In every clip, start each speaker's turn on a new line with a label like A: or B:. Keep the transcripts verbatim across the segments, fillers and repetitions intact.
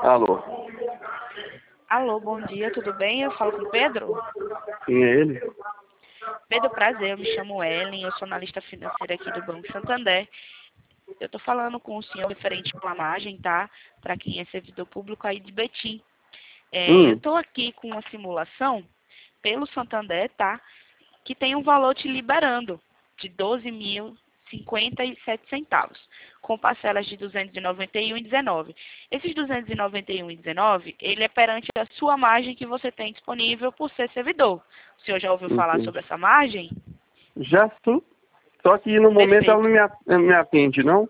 A: Alô?
B: Alô, bom dia, tudo bem? Eu falo com o Pedro.
A: Quem é ele?
B: Pedro, prazer, eu me chamo Ellen, eu sou analista financeira aqui do Banco Santander. Eu estou falando com o senhor referente à margem, tá? Para quem é servidor público aí de Betim. É, eu
A: Hum,
B: estou aqui com uma simulação pelo Santander, tá? Que tem um valor te liberando de doze mil e cinquenta e sete centavos, com parcelas de duzentos e noventa e um reais e dezenove centavos. Esses duzentos e noventa e um reais e dezenove centavos, ele é perante a sua margem que você tem disponível por ser servidor. O senhor já ouviu falar
A: entendi.
B: sobre essa margem?
A: Já sim. Só que no momento ela não
B: Perfeito.
A: me, a- me atende, não?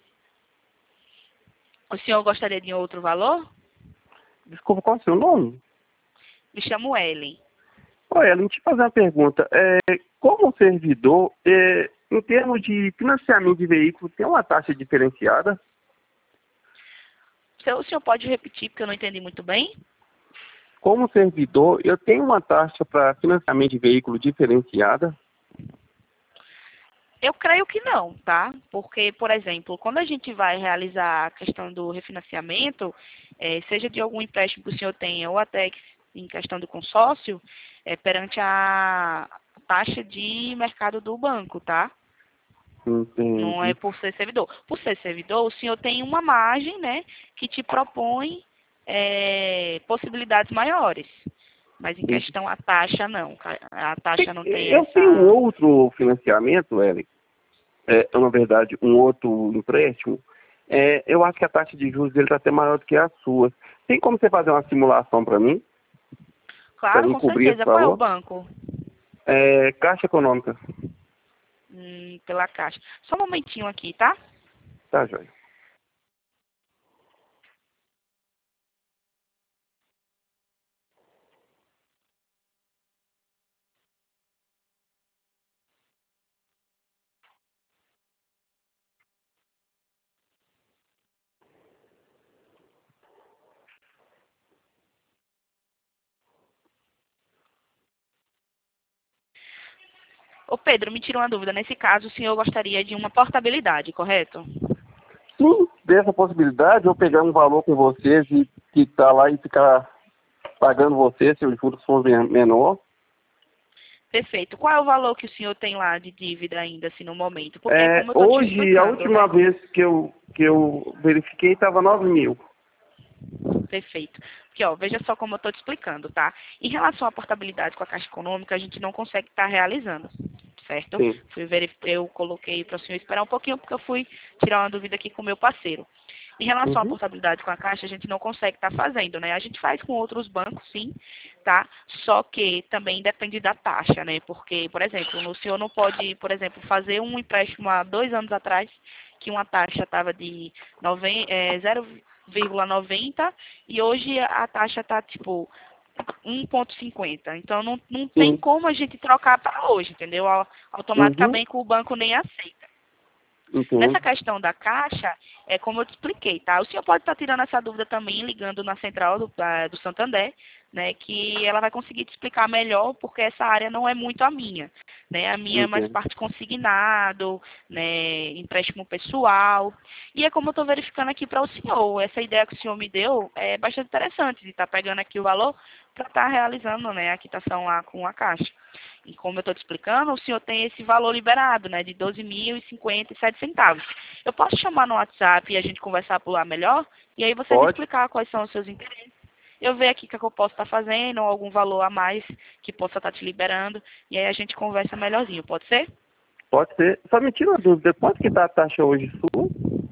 B: O senhor gostaria de outro valor?
A: Desculpa, qual é o seu nome?
B: Me chamo Ellen.
A: Olha, Ellen, deixa eu fazer uma pergunta. É, como servidor, é, em termos de financiamento de veículo, tem uma taxa diferenciada?
B: O senhor o senhor pode repetir, porque eu não entendi muito bem?
A: Como servidor, eu tenho uma taxa para financiamento de veículo diferenciada?
B: Eu creio que não, tá? Porque, por exemplo, quando a gente vai realizar a questão do refinanciamento, eh, seja de algum empréstimo que o senhor tenha ou até que em questão do consórcio, é perante a taxa de mercado do banco, tá? Não é
A: Entendi.
B: por ser servidor. Por ser servidor, o senhor tem uma margem, né, que te propõe eh, possibilidades maiores. Mas em questão a taxa, não. A taxa não tem
A: Eu tenho um
B: essa.
A: outro financiamento, Ellen. É, na verdade, um outro empréstimo, é, eu acho que a taxa de juros dele está até maior do que a sua. Tem como você fazer uma simulação para mim? Para
B: Claro,
A: mim
B: com
A: cobrir esse
B: certeza. Qual é o
A: valor?
B: banco?
A: É, Caixa Econômica.
B: Hum, pela Caixa. Só um momentinho aqui, tá?
A: Tá, joia.
B: Ô Pedro, me tira uma dúvida. Nesse caso, o senhor gostaria de uma portabilidade, correto?
A: Sim, dessa possibilidade, eu pegar um valor com vocês e quitar lá e ficar pagando você, se os juros for men- menor.
B: Perfeito. Qual é o valor que o senhor tem lá de dívida ainda, assim, no momento? Porque é
A: É,
B: como eu estou te
A: hoje, a
B: explicando,
A: última
B: né?
A: vez que eu, que eu verifiquei, estava nove mil.
B: Perfeito. Porque, ó, veja só como eu estou te explicando, tá? Em relação à portabilidade com a Caixa Econômica, a gente não consegue estar realizando, certo?
A: Sim.
B: Fui verif- eu coloquei para o senhor esperar um pouquinho, porque eu fui tirar uma dúvida aqui com o meu parceiro. Em relação à
A: Uhum.
B: portabilidade com a Caixa, a gente não consegue estar fazendo, né? A gente faz com outros bancos, sim, tá? Só que também depende da taxa, né? Porque, por exemplo, o senhor não pode, por exemplo, fazer um empréstimo há dois anos atrás, que uma taxa estava de noven- é, zero vírgula noventa e hoje a taxa está tipo um vírgula cinquenta. Então não, não tem
A: Sim.
B: como a gente trocar para hoje, entendeu? Au-
A: Uhum.
B: Automaticamente o banco nem aceita. Nessa
A: Entendo.
B: questão da caixa, é como eu te expliquei, tá? O senhor pode estar tirando essa dúvida também ligando na central do, da- do Santander, né? Que ela vai conseguir te explicar melhor, porque essa área não é muito a minha, né? A minha é mais
A: Entendo.
B: parte consignado, né? Empréstimo pessoal. E é como eu estou verificando aqui para o senhor. Essa ideia que o senhor me deu é bastante interessante de estar pegando aqui o valor para estar realizando, né? A quitação lá com a caixa. E como eu estou te explicando, o senhor tem esse valor liberado, né, de doze mil e cinquenta e sete centavos. Eu posso chamar no WhatsApp e a gente conversar por lá melhor? E aí você me
A: Pode?
B: explicar quais são os seus interesses. Eu ver aqui o que, é que eu posso estar fazendo, ou algum valor a mais que possa estar te liberando. E aí a gente conversa melhorzinho, pode ser?
A: Pode ser. Só me tira uma dúvida. Quanto que está a taxa hoje sua?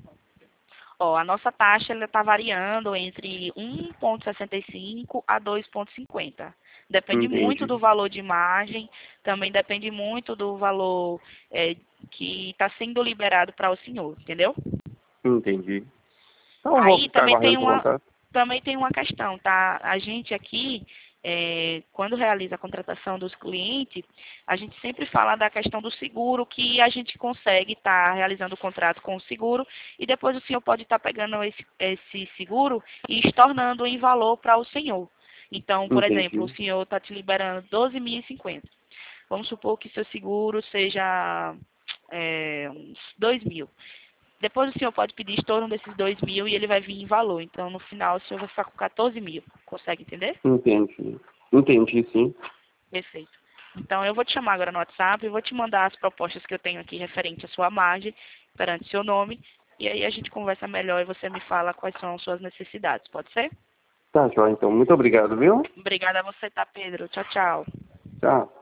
B: Ó, a nossa taxa está variando entre um vírgula sessenta e cinco a dois vírgula cinquenta. Depende muito
A: Entendi.
B: do valor de margem, também depende muito do valor é, que está sendo liberado para o senhor, entendeu?
A: Entendi. Então eu vou
B: Aí
A: ficar
B: também
A: aguardando
B: tem
A: seu
B: uma,
A: contato.
B: também tem uma questão, tá? A gente aqui, é, quando realiza a contratação dos clientes, a gente sempre fala da questão do seguro, que a gente consegue estar realizando o contrato com o seguro e depois o senhor pode estar pegando esse, esse seguro e estornando em valor para o senhor. Então, por exemplo, o
A: Entendi.
B: senhor está te liberando doze mil e cinquenta. Vamos supor que seu seguro seja é, uns dois mil. Depois o senhor pode pedir estorno desses dois mil e ele vai vir em valor. Então, no final, o senhor vai ficar com quatorze mil. Consegue entender?
A: Entendi. Entendi, sim.
B: Perfeito. Então, eu vou te chamar agora no WhatsApp e vou te mandar as propostas que eu tenho aqui referente à sua margem, perante seu nome. E aí a gente conversa melhor e você me fala quais são as suas necessidades. Pode ser?
A: Tá, joia, então. Muito obrigado, viu?
B: Obrigada a você, tá, Pedro? Tchau, tchau.
A: Tchau.